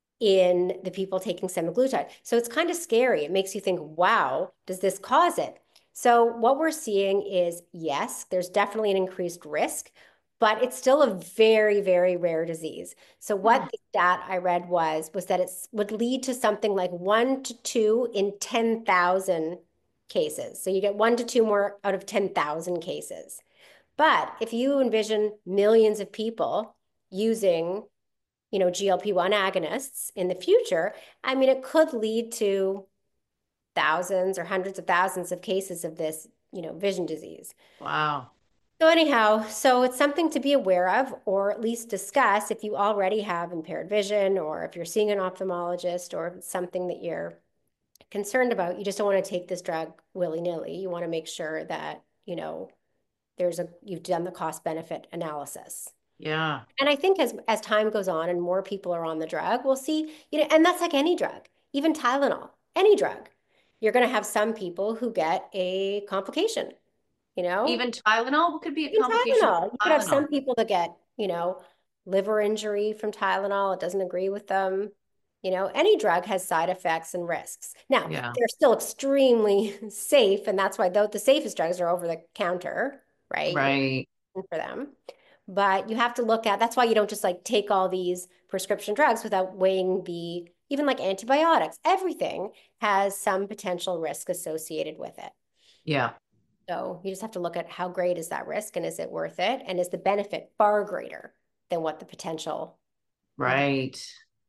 in the people taking semaglutide. So it's kind of scary. It makes you think, wow, does this cause it? So what we're seeing is, yes, there's definitely an increased risk, but it's still a very, very rare disease. So what Hmm. the stat I read was, was that it would lead to something like one to two in ten thousand cases. So you get one to two more out of ten thousand cases. But if you envision millions of people using, you know, G L P one agonists in the future, I mean, it could lead to thousands or hundreds of thousands of cases of this, you know, vision disease. Wow. So anyhow, so it's something to be aware of, or at least discuss if you already have impaired vision, or if you're seeing an ophthalmologist, or if it's something that you're concerned about. You just don't want to take this drug willy-nilly. You want to make sure that, you know, there's a, you've done the cost benefit analysis. Yeah. And I think as as time goes on and more people are on the drug, we'll see, you know, and that's like any drug, even Tylenol, any drug. You're going to have some people who get a complication, you know, Even Tylenol, what could be a even complication Tylenol. You from could have Tylenol? some people that get, you know, liver injury from Tylenol. It doesn't agree with them. You know, any drug has side effects and risks. Now, Yeah. they're still extremely safe, and that's why though the safest drugs are over the counter, right? You Right. don't for them. But you have to look at, that's why you don't just like take all these prescription drugs without weighing the, even like antibiotics, everything has some potential risk associated with it. Yeah. So you just have to look at how great is that risk and is it worth it? And is the benefit far greater than what the potential would be? Right.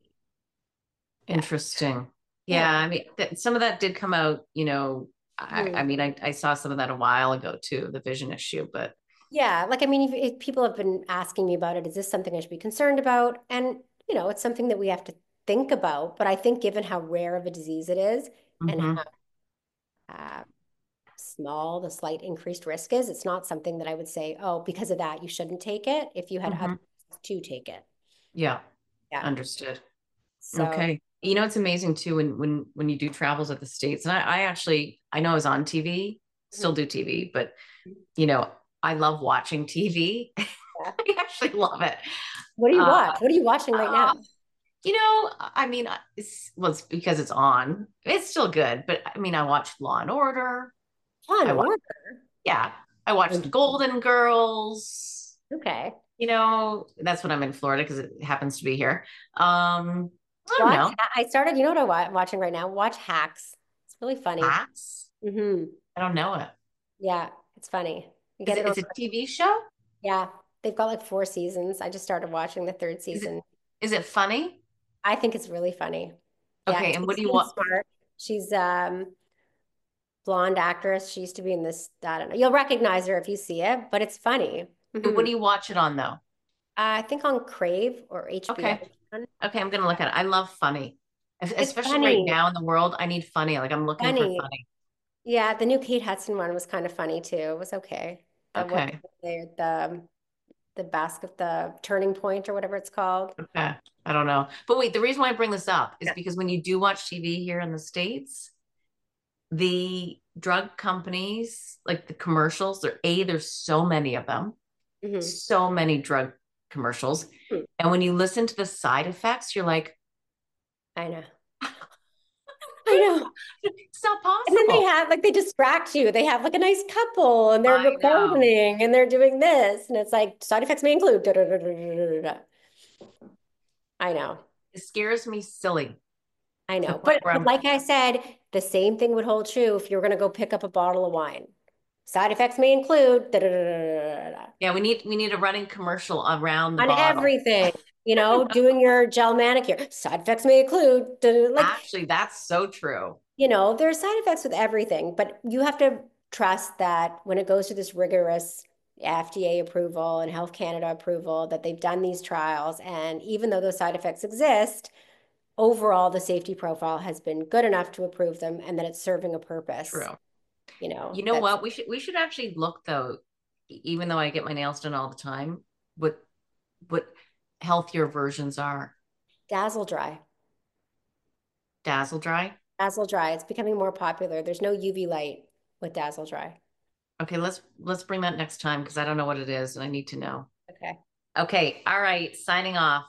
Yeah. Interesting. Yeah. Yeah. I mean, th some of that did come out, you know, I, Hmm. I mean, I, I saw some of that a while ago too, the vision issue, but Yeah. Like, I mean, if, if people have been asking me about it, is this something I should be concerned about? And, you know, it's something that we have to think about. But I think given how rare of a disease it is and hmm. how uh, small the slight increased risk is, it's not something that I would say, oh, because of that, you shouldn't take it if you had other Hmm. reasons to take it. Yeah. Yeah. Understood. So, Okay. You know, it's amazing too when when when you do travels at the States. And I, I actually I know I was on T V, still mhm. do T V, but you know, I love watching T V. Yeah. I actually love it. What do you Uh, watch? What are you watching right now? uh, you know, I mean, it's well, it's because it's on. It's still good, but I mean, I watched Law and Order. Law and I watched, Order. yeah, I watched The Golden Girls. Okay. You know, that's when I'm in Florida because it happens to be here. Um, I don't Watch. know. I started, you know what I'm watching right now? Watch Hacks. It's really funny. Hacks? Hmm. I don't know it. Yeah, it's funny. You Is get it it on. it's a T V show? Yeah, they've got like four seasons. I just started watching the third Is it season. is it funny? I think it's really funny. Yeah, Okay, and what do you Christine want? Smart. She's um blonde actress. She used to be in this. I don't know. You'll recognize her if you see it, but it's funny. What Hmm. do you watch it on though? I think on Crave or Okay. H B O. Okay, I'm gonna look at it. I love funny. Es- It's Especially right funny. now in the world, I need funny. Like I'm looking for Funny. funny. Yeah, the new Kate Hudson one was kind of funny too. It was okay. The what Okay. the the the basket the turning point or whatever it's called. Okay. I don't know. But wait, the reason why I bring this up is Yeah. because when you do watch T V here in the States, the drug companies, like the commercials, there, A, there's so many of them, Hmm. so many drug commercials. And when you listen to the side effects, you're like, I know. I know. it's not And then they possible. have like they distract you. They have like a nice couple and they're I know. gardening and they're doing this. And it's like side effects may include. Da, da, da, da, da, da, da. I know. It scares me silly I to the know. point But, where but I'm, like I said, the same thing would hold true if you were going to go pick up a bottle of wine. Side effects may include da, da, da, da, da, da, Yeah, we need we need a running commercial around the on bottle. everything. You know, doing your gel manicure. Side effects may include da, da, da, like, Actually, that's so true. you know, there are side effects with everything, but you have to trust that when it goes to this rigorous F D A approval and Health Canada approval, that they've done these trials. And even though those side effects exist, overall, the safety profile has been good enough to approve them and that it's serving a purpose. True. You know, You know that's what? We should we should actually look though, e- even though I get my nails done all the time, what what healthier versions are. Dazzle Dry. Dazzle Dry. Dazzle Dry. It's becoming more popular. There's no U V light with Dazzle Dry. Okay, let's let's bring that next time because I don't know what it is and I need to know. Okay. Okay, all right, signing off.